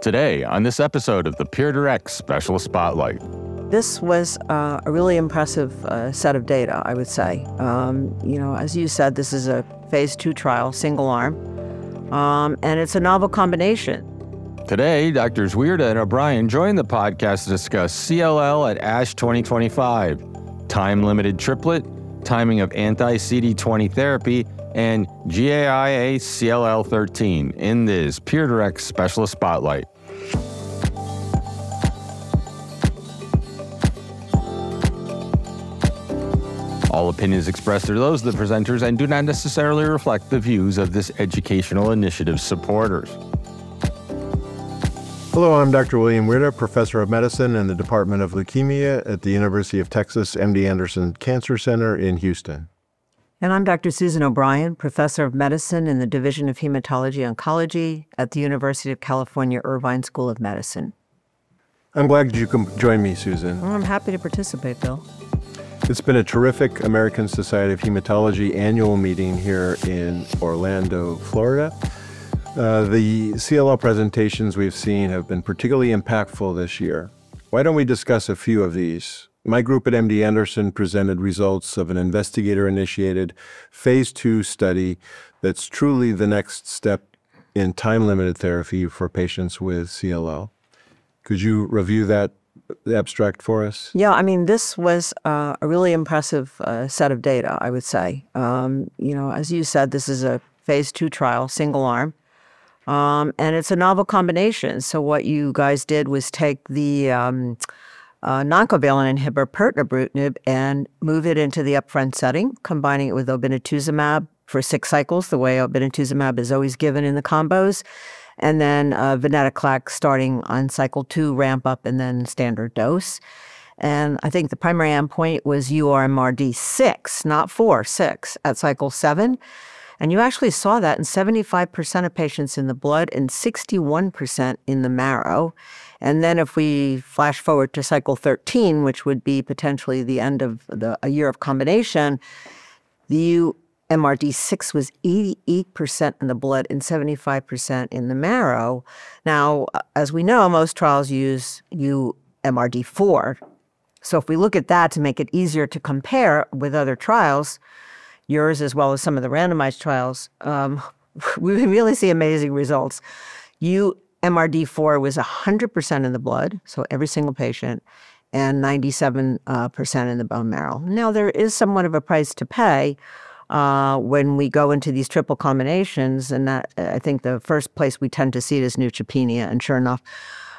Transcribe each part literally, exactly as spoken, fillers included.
Today, on this episode of the PeerDirect Special Spotlight. This was uh, a really impressive uh, set of data, I would say. Um, you know, as you said, this is a phase two trial, single arm, um, and it's a novel combination. Today, Doctors Weirda and O'Brien join the podcast to discuss C L L at ASH twenty twenty-five, time-limited triplet, timing of anti-C D twenty therapy, and G A I A C L L thirteen in this PeerDirect Specialist Spotlight. All opinions expressed are those of the presenters and do not necessarily reflect the views of this educational initiative's supporters. Hello, I'm Doctor William Weirda, Professor of Medicine in the Department of Leukemia at the University of Texas M D Anderson Cancer Center in Houston. And I'm Doctor Susan O'Brien, Professor of Medicine in the Division of Hematology Oncology at the University of California Irvine School of Medicine. I'm glad you can join me, Susan. Well, I'm happy to participate, Bill. It's been a terrific American Society of Hematology annual meeting here in Orlando, Florida. Uh, the C L L presentations we've seen have been particularly impactful this year. Why don't we discuss a few of these? My group at M D Anderson presented results of an investigator-initiated phase two study that's truly the next step in time-limited therapy for patients with C L L. Could you review that abstract for us? Yeah, I mean, this was uh, a really impressive uh, set of data, I would say. Um, you know, as you said, this is a phase two trial, single arm. Um, and it's a novel combination. So what you guys did was take the um, uh, non-covalent inhibitor pirtobrutinib and move it into the upfront setting, combining it with obinutuzumab for six cycles, the way obinutuzumab is always given in the combos, and then uh, venetoclax starting on cycle two, ramp up, and then standard dose. And I think the primary endpoint was U R M R D six, not four, six, at cycle seven. And you actually saw that in seventy-five percent of patients in the blood and sixty-one percent in the marrow. And then if we flash forward to cycle thirteen, which would be potentially the end of the, a year of combination, the U M R D six was eighty-eight percent in the blood and seventy-five percent in the marrow. Now, as we know, most trials use U M R D four. So if we look at that to make it easier to compare with other trials, yours as well as some of the randomized trials, um, we really see amazing results. U M R D four was one hundred percent in the blood, so every single patient, and ninety-seven percent in the bone marrow. Now, there is somewhat of a price to pay uh, when we go into these triple combinations, and that I think the first place we tend to see it is neutropenia, and sure enough,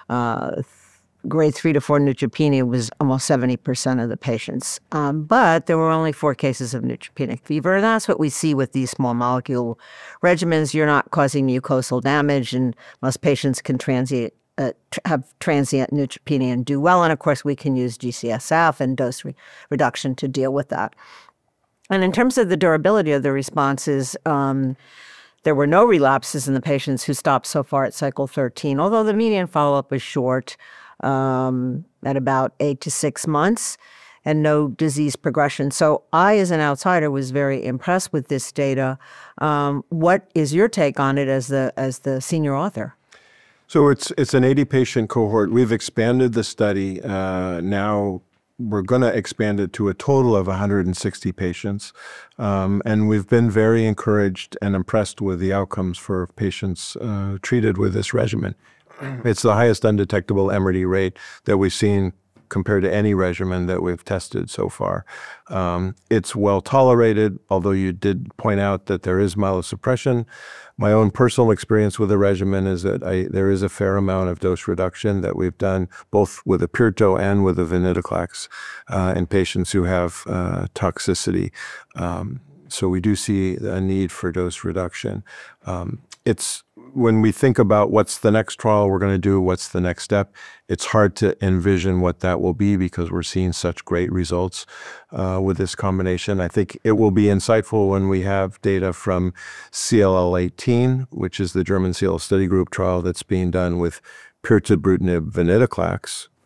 uh, grade three to four neutropenia was almost seventy percent of the patients. Um, but there were only four cases of neutropenic fever. And that's what we see with these small molecule regimens. You're not causing mucosal damage, and most patients can transient, uh, tr- have transient neutropenia and do well. And of course, we can use G C S F and dose re- reduction to deal with that. And in terms of the durability of the responses, um, there were no relapses in the patients who stopped so far at cycle thirteen, although the median follow-up was short. Um, at about eight to six months, and no disease progression. So I, as an outsider, was very impressed with this data. Um, what is your take on it as the as the senior author? So it's it's an eighty patient cohort. We've expanded the study. Uh, now we're going to expand it to a total of one hundred sixty patients. Um, and we've been very encouraged and impressed with the outcomes for patients uh, treated with this regimen. It's the highest undetectable M R D rate that we've seen compared to any regimen that we've tested so far. Um, it's well tolerated, although you did point out that there is myelosuppression. My own personal experience with the regimen is that I, there is a fair amount of dose reduction that we've done both with the pirto and with the venetoclax uh, in patients who have uh, toxicity. Um, so we do see a need for dose reduction. Um, it's when we think about what's the next trial we're going to do, what's the next step, it's hard to envision what that will be because we're seeing such great results uh, with this combination. I think it will be insightful when we have data from C L L eighteen, which is the German C L L study group trial that's being done with pirtobrutinib venetoclax,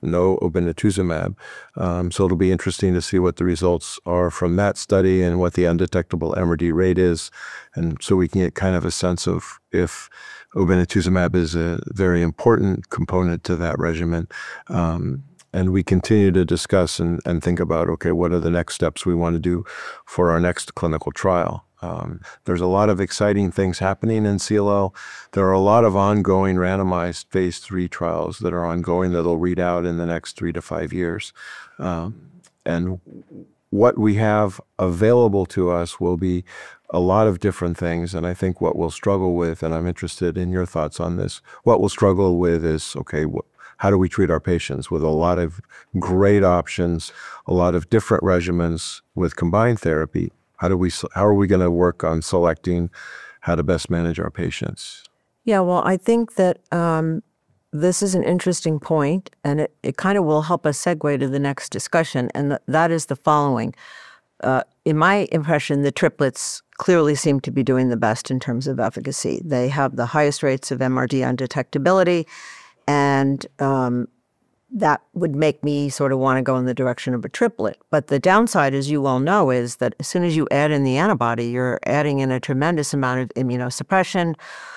no obinutuzumab. Um, so it'll be interesting to see what the results are from that study and what the undetectable M R D rate is. And so we can get kind of a sense of if obinutuzumab is a very important component to that regimen. Um, and we continue to discuss and, and think about, okay, what are the next steps we want to do for our next clinical trial? Um, there's a lot of exciting things happening in C L L. There are a lot of ongoing randomized phase three trials that are ongoing that'll read out in the next three to five years. Um, and what we have available to us will be a lot of different things. And I think what we'll struggle with, and I'm interested in your thoughts on this, what we'll struggle with is, okay, wh- how do we treat our patients with a lot of great options, a lot of different regimens with combined therapy? How do we, how are we going to work on selecting how to best manage our patients? Yeah, well, I think that um, this is an interesting point, and it, it kind of will help us segue to the next discussion, and th- that is the following. Uh, in my impression, the triplets clearly seem to be doing the best in terms of efficacy. They have the highest rates of M R D undetectability, and um, that would make me sort of want to go in the direction of a triplet. But the downside, as you well know, is that as soon as you add in the antibody, you're adding in a tremendous amount of immunosuppression.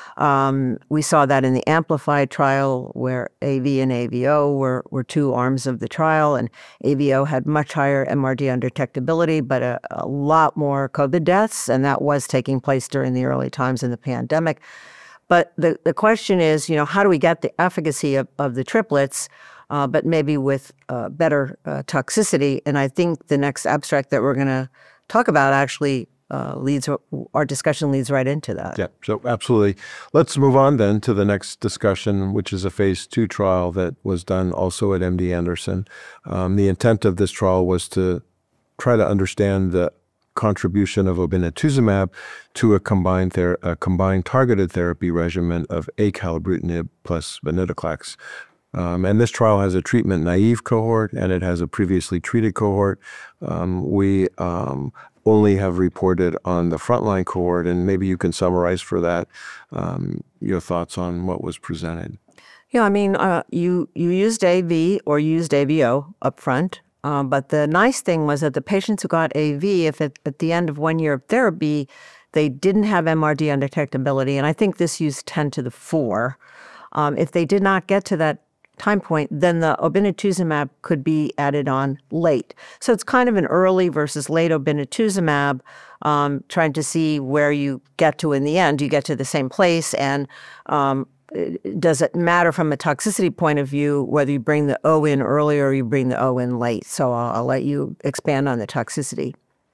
Um, we saw that in the Amplified trial where A V and A V O were, were two arms of the trial, and A V O had much higher M R D undetectability, but a, a lot more COVID deaths, and that was taking place during the early times in the pandemic. But the, the question is, you know, how do we get the efficacy of, of the triplets, uh, but maybe with uh, better uh, toxicity? And I think the next abstract that we're going to talk about actually uh, leads, our discussion leads right into that. Yeah, so absolutely. Let's move on then to the next discussion, which is a phase two trial that was done also at M D Anderson. Um, the intent of this trial was to try to understand the contribution of obinutuzumab to a combined, ther- a combined targeted therapy regimen of acalabrutinib plus venetoclax. Um, and this trial has a treatment-naive cohort, and it has a previously treated cohort. Um, we um, only have reported on the frontline cohort, and maybe you can summarize for that um, your thoughts on what was presented. Yeah, I mean, uh, you, you used A V or used A V O up front. Uh, but the nice thing was that the patients who got A V, if at, at the end of one year of therapy, they didn't have M R D undetectability, and I think this used ten to the four. Um, if they did not get to that time point, then the obinutuzumab could be added on late. So it's kind of an early versus late obinutuzumab, um, trying to see where you get to in the end. You get to the same place, and um, does it matter from a toxicity point of view whether you bring the O in early or you bring the O in late? So I'll, I'll let you expand on the toxicity.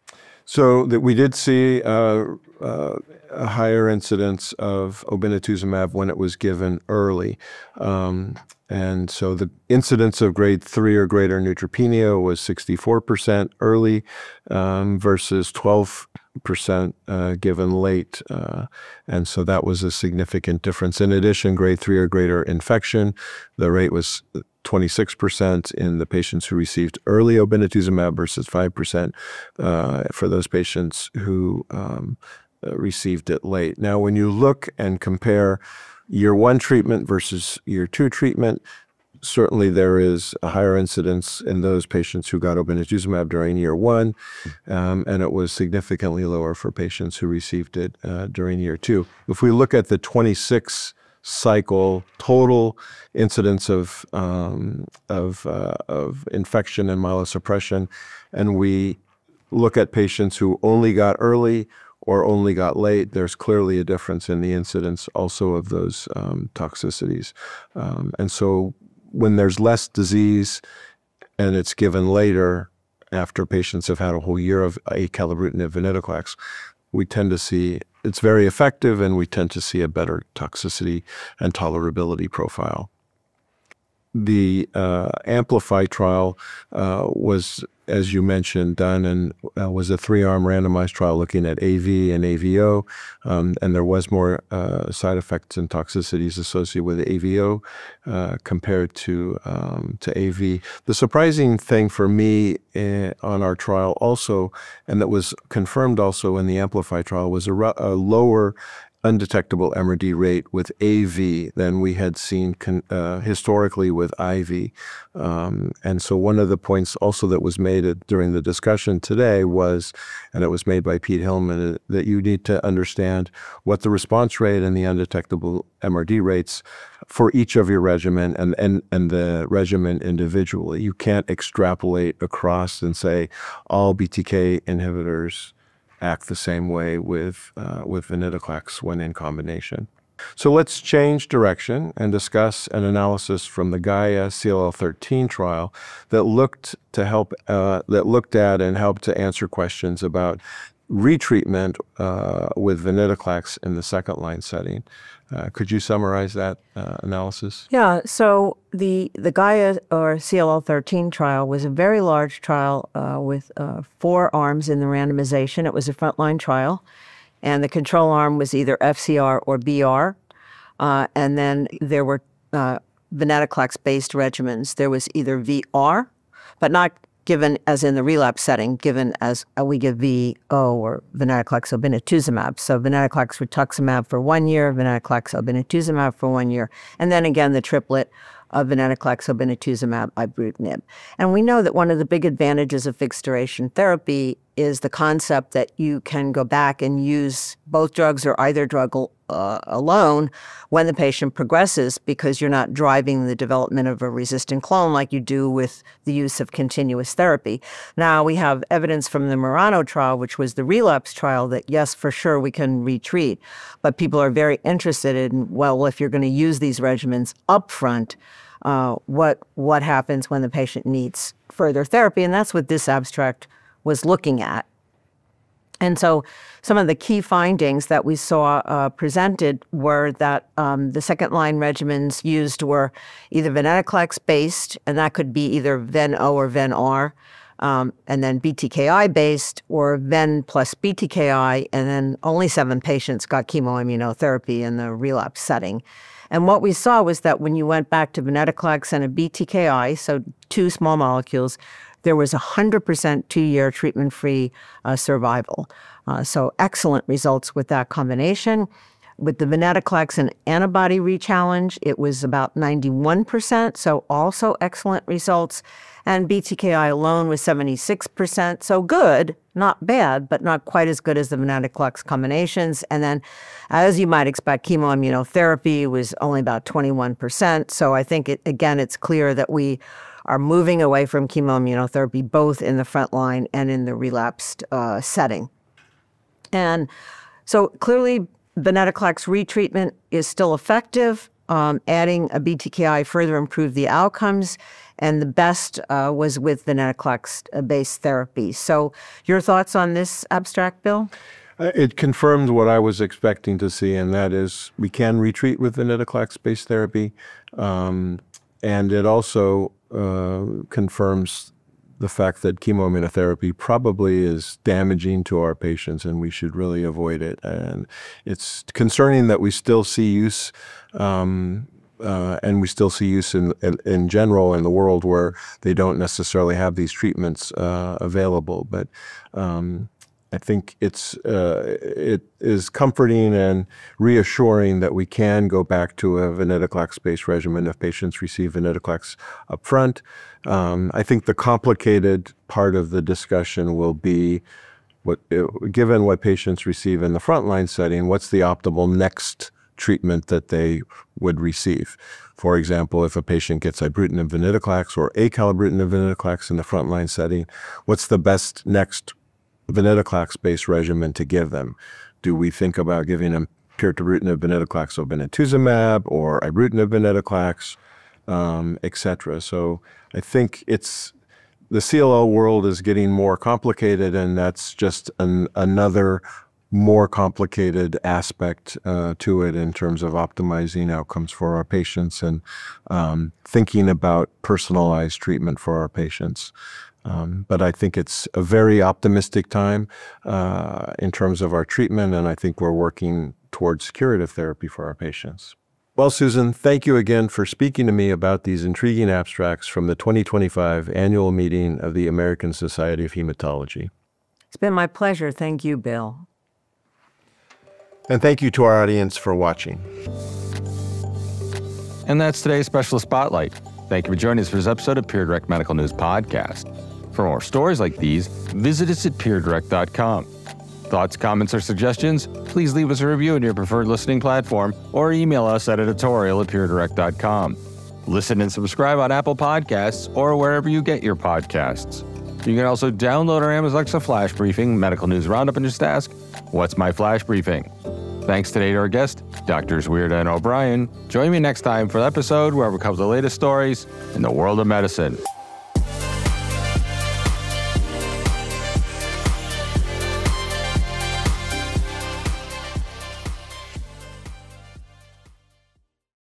So that we did see uh, uh, a higher incidence of obinutuzumab when it was given early. Um, and so the incidence of grade three or greater neutropenia was sixty-four percent early um, versus twelve percent uh, given late. Uh, and so that was a significant difference. In addition, grade three or greater infection, the rate was twenty-six percent in the patients who received early obinutuzumab versus five percent uh, for those patients who um, uh, received it late. Now, when you look and compare year one treatment versus year two treatment, certainly there is a higher incidence in those patients who got obinutuzumab during year one, um, and it was significantly lower for patients who received it uh, during year two. If we look at the twenty-six cycle total incidence of um, of uh, of infection and myelosuppression, and we look at patients who only got early or only got late, there's clearly a difference in the incidence also of those um, toxicities. Um, and so when there's less disease and it's given later after patients have had a whole year of acalabrutinib venetoclax, we tend to see it's very effective, and we tend to see a better toxicity and tolerability profile. The uh, Amplify trial uh, was, as you mentioned, done and uh, was a three-arm randomized trial looking at A V and A V O, um, and there was more uh, side effects and toxicities associated with A V O uh, compared to um, to A V. The surprising thing for me uh, on our trial also, and that was confirmed also in the Amplify trial, was a, a lower undetectable M R D rate with A V than we had seen con, uh, historically with I V. Um, and so one of the points also that was made at, during the discussion today was, and it was made by Pete Hillman, that you need to understand what the response rate and the undetectable M R D rates for each of your regimen and, and, and the regimen individually. You can't extrapolate across and say all B T K inhibitors act the same way with, uh, with venetoclax when in combination. So let's change direction and discuss an analysis from the Gaia C L L thirteen trial that looked to help, uh, that looked at and helped to answer questions about retreatment uh, with venetoclax in the second line setting. Uh, could you summarize that uh, analysis? Yeah, so the, the Gaia or C L L thirteen trial was a very large trial uh, with uh, four arms in the randomization. It was a frontline trial, and the control arm was either F C R or B R. Uh, and then there were uh, venetoclax-based regimens. There was either V R, but not given as in the relapse setting, given as uh, we give V O or venetoclax obinutuzumab. So venetoclax rituximab for one year, venetoclax obinutuzumab for one year, and then again the triplet of venetoclax obinutuzumab ibrutinib. And we know that one of the big advantages of fixed duration therapy is the concept that you can go back and use both drugs or either drug uh, alone when the patient progresses, because you're not driving the development of a resistant clone like you do with the use of continuous therapy. Now, we have evidence from the Murano trial, which was the relapse trial, that yes, for sure, we can retreat. But people are very interested in, well, if you're going to use these regimens upfront, uh, what, what happens when the patient needs further therapy? And that's what this abstract was looking at. And so some of the key findings that we saw uh, presented were that um, the second-line regimens used were either venetoclax-based, and that could be either Ven-O or Ven-R, um, and then B T K I-based, or Ven plus B T K I, and then only seven patients got chemoimmunotherapy in the relapse setting. And what we saw was that when you went back to venetoclax and a B T K I, so two small molecules, there was one hundred percent two-year treatment-free uh, survival. Uh, so excellent results with that combination. With the venetoclax and antibody rechallenge, it was about ninety-one percent, so also excellent results. And B T K I alone was seventy-six percent, so good, not bad, but not quite as good as the venetoclax combinations. And then, as you might expect, chemoimmunotherapy was only about twenty-one percent. So I think, it, again, it's clear that we are moving away from chemoimmunotherapy both in the front line and in the relapsed uh, setting. And so clearly, venetoclax retreatment is still effective. Um, adding a B T K I further improved the outcomes, and the best uh, was with venetoclax-based therapy. So your thoughts on this abstract, Bill? It confirmed what I was expecting to see, and that is we can retreat with venetoclax-based therapy. Um, and it also uh, confirms the fact that chemoimmunotherapy probably is damaging to our patients, and we should really avoid it. And it's concerning that we still see use, um, uh, and we still see use in, in, in general in the world where they don't necessarily have these treatments uh, available. But um, I think it's uh, it is comforting and reassuring that we can go back to a venetoclax-based regimen if patients receive venetoclax up front. Um, I think the complicated part of the discussion will be, what, given what patients receive in the frontline setting, what's the optimal next treatment that they would receive? For example, if a patient gets ibrutinib venetoclax or acalabrutinib venetoclax in the frontline setting, what's the best next venetoclax-based regimen to give them? Do we think about giving them pirtobrutinib venetoclax obinutuzumab or ibrutinib venetoclax, um, et cetera? So I think it's the C L L world is getting more complicated, and that's just an, another more complicated aspect uh, to it in terms of optimizing outcomes for our patients and um, thinking about personalized treatment for our patients. Um, but I think it's a very optimistic time uh, in terms of our treatment, and I think we're working towards curative therapy for our patients. Well, Susan, thank you again for speaking to me about these intriguing abstracts from the twenty twenty-five annual meeting of the American Society of Hematology. It's been my pleasure. Thank you, Bill. And thank you to our audience for watching. And that's today's Special Spotlight. Thank you for joining us for this episode of Peer Direct Medical News Podcast. For more stories like these, visit us at peer direct dot com. Thoughts, comments, or suggestions? Please leave us a review in your preferred listening platform or email us at editorial at peer direct dot com. Listen and subscribe on Apple Podcasts or wherever you get your podcasts. You can also download our Amazon Alexa Flash Briefing Medical News Roundup and just ask, "What's my Flash Briefing?" Thanks today to our guest, Doctors Weirda and O'Brien. Join me next time for the episode where we cover the latest stories in the world of medicine.